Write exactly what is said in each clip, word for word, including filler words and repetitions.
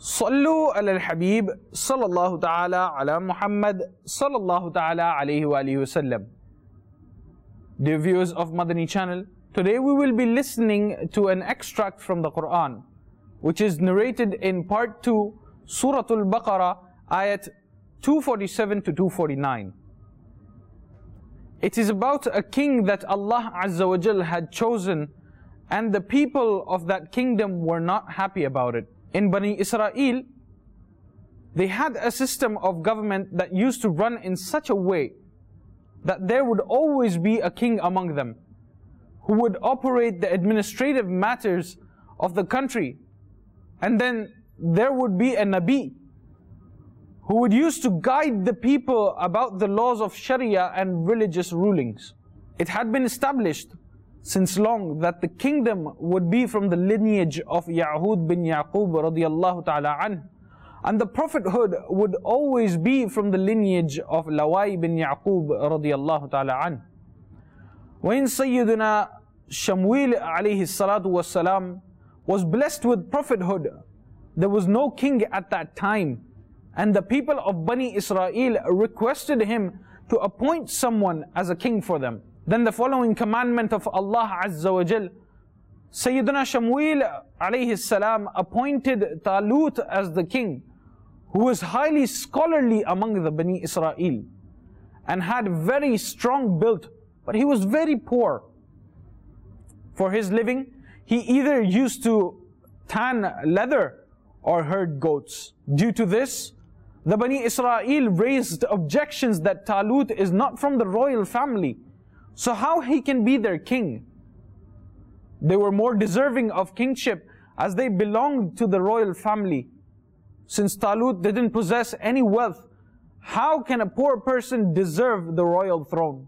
صلوا على الحبيب صلى الله تعالى على محمد صلى الله تعالى عليه وآله وسلم. Dear viewers of Madani channel, today we will be listening to an extract from the Quran, which is narrated in part two, Surah Al-Baqarah, ayat two forty-seven to two forty-nine. It is about a king that Allah Azza wa Jal had chosen, and the people of that kingdom were not happy about it. In Bani Israel, they had a system of government that used to run in such a way that there would always be a king among them who would operate the administrative matters of the country, and then there would be a Nabi who would use to guide the people about the laws of Sharia and religious rulings. It had been established since long that the kingdom would be from the lineage of Ya'hud bin Yaqub radiyallahu ta'ala anh, and the prophethood would always be from the lineage of Lawai bin Yaqub radiyallahu ta'ala anh. When Sayyidina Shamwil alayhi salatu wassalam was blessed with prophethood, there was no king at that time, and the people of Bani Israel requested him to appoint someone as a king for them. Then the following commandment of Allah Azza wa Jal, Sayyidina Shamwil alayhi salam appointed Talut as the king, who was highly scholarly among the Bani Israel and had very strong build, but he was very poor. For his living, he either used to tan leather or herd goats. Due to this, the Bani Israel raised objections that Talut is not from the royal family, so how he can be their king? They were more deserving of kingship as they belonged to the royal family. Since Talut didn't possess any wealth, how can a poor person deserve the royal throne?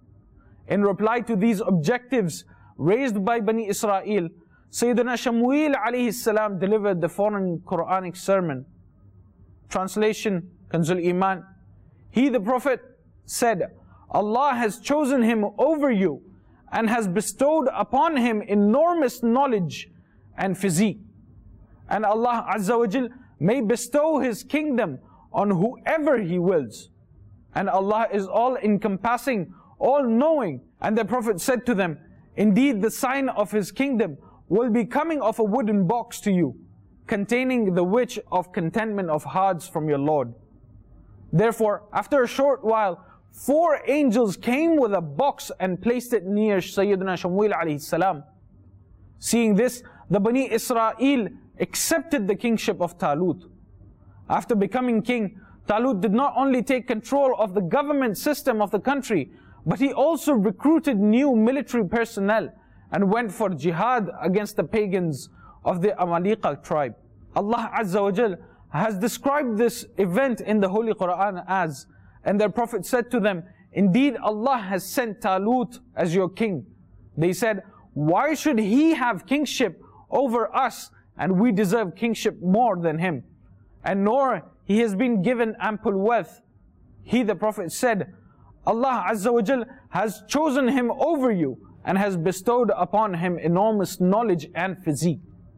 In reply to these objectives raised by Bani Israel, Sayyidina Shamwil alayhi salam delivered the following Quranic sermon. Translation, Kanzul Iman. He, the Prophet, said, Allah has chosen him over you and has bestowed upon him enormous knowledge and physique. And Allah Azza wa Jal may bestow his kingdom on whoever he wills. And Allah is all-encompassing, all-knowing. And the Prophet said to them, indeed the sign of his kingdom will be coming of a wooden box to you, containing the wish of contentment of hearts from your Lord. Therefore, after a short while, four angels came with a box and placed it near Sayyidina Shamwil alayhi salam. Seeing this, the Bani Israel accepted the kingship of Talut. After becoming king, Talut did not only take control of the government system of the country, but he also recruited new military personnel and went for jihad against the pagans of the Amalika tribe. Allah Azza wa Jal has described this event in the Holy Quran as, and their Prophet said to them, indeed Allah has sent Talut as your king. They said, why should he have kingship over us, and we deserve kingship more than him? And nor he has been given ample wealth. He, the Prophet, said, Allah Azza wa Jal has chosen him over you and has bestowed upon him enormous knowledge and physique.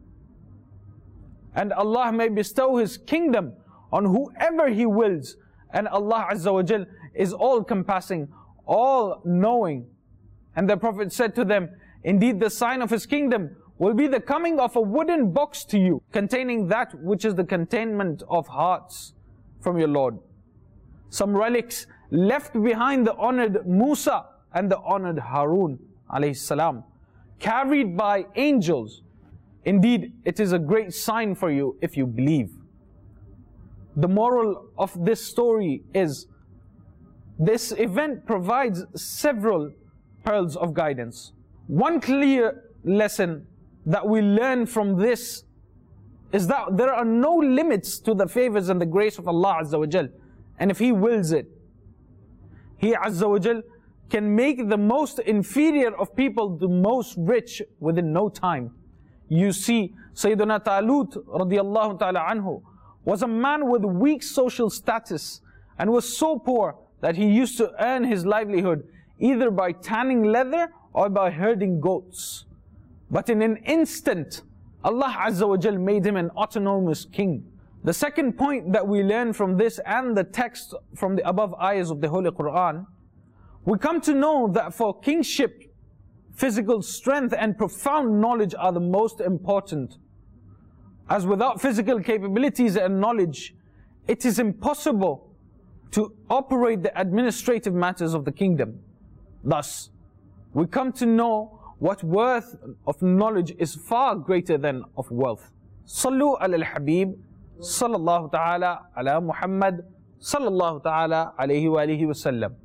And Allah may bestow his kingdom on whoever he wills. And Allah Azza wa Jal is all-compassing, all-knowing. And the Prophet said to them, indeed the sign of his kingdom will be the coming of a wooden box to you, containing that which is the containment of hearts from your Lord. Some relics left behind the honored Musa and the honored Harun alayhi salam, carried by angels. Indeed, it is a great sign for you if you believe. The moral of this story is, this event provides several pearls of guidance. One clear lesson that we learn from this is that there are no limits to the favors and the grace of Allah Azza wa Jal. And if He wills it, He Azza wa Jal can make the most inferior of people the most rich within no time. You see, Sayyidina Talut radiyallahu ta'ala anhu was a man with weak social status and was so poor that he used to earn his livelihood either by tanning leather or by herding goats. But in an instant, Allah Azza wa Jal made him an autonomous king. The second point that we learn from this and the text from the above ayahs of the Holy Quran, we come to know that for kingship, physical strength and profound knowledge are the most important. As without physical capabilities and knowledge, it is impossible to operate the administrative matters of the kingdom. Thus, we come to know what worth of knowledge is far greater than of wealth. Sallu ala al-Habib, sallallahu ta'ala ala Muhammad, sallallahu ta'ala alayhi wa alihi wa sallam.